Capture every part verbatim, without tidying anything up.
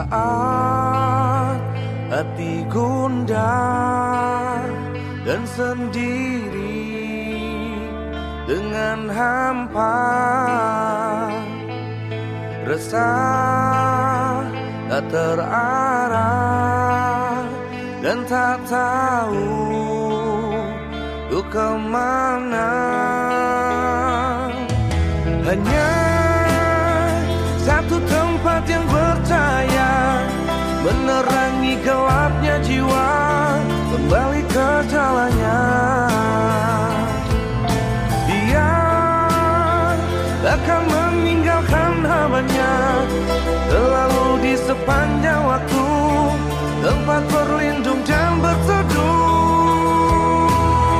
saat hati gundah dan sendiri dengan hampa, resah tak terarah dan tak tahu untuk kemana. Hanya satu tempat yang bercahaya menerangi gelapnya jiwa, kembali ke jalannya. Dia akan meninggalkan hambanya selalu di sepanjang waktu, tempat berlindung dan berteduh.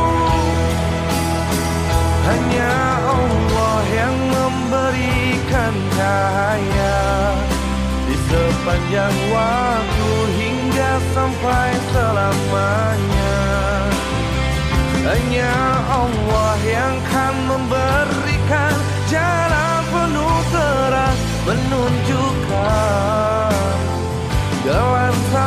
Hanya Allah yang memberikan cahaya di sepanjang waktu hingga sampai selamanya. Hanya Allah yang kan memberikan jalan penuh terang, menunjukkan jalan